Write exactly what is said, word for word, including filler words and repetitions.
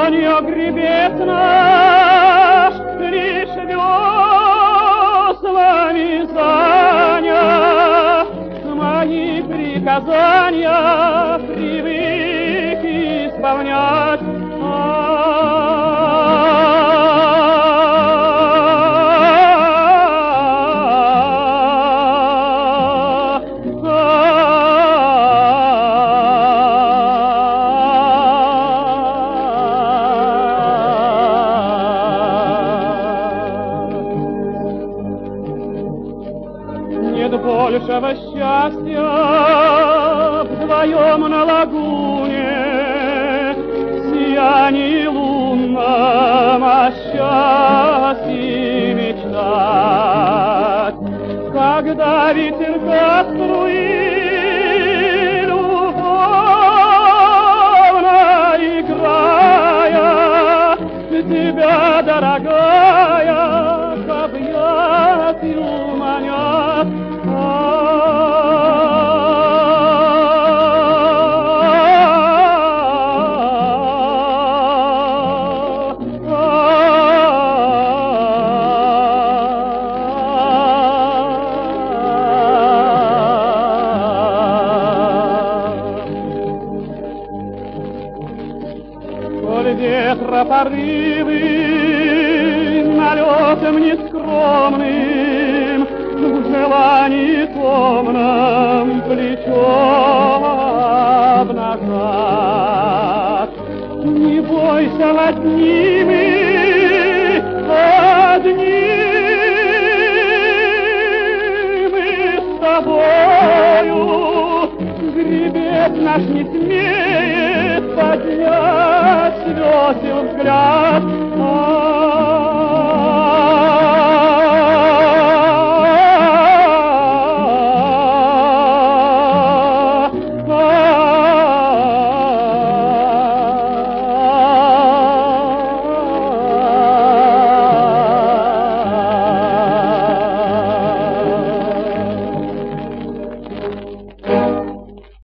ладонью гребет наш, лишь веслами занят. Мои приказания привык исполнять. Нет большего счастья вдвоем на лагуне, сиянии лунном о счастье мечтать. Когда ветерка струи любовно играя, тебя, дорогая, к объятию манят. Коль ветра порывы налетом нескромным в желании томном плечо обнажат, не бойся над ними, одни мы с тобою. Гребец наш не смеет поднять с весел взгляд.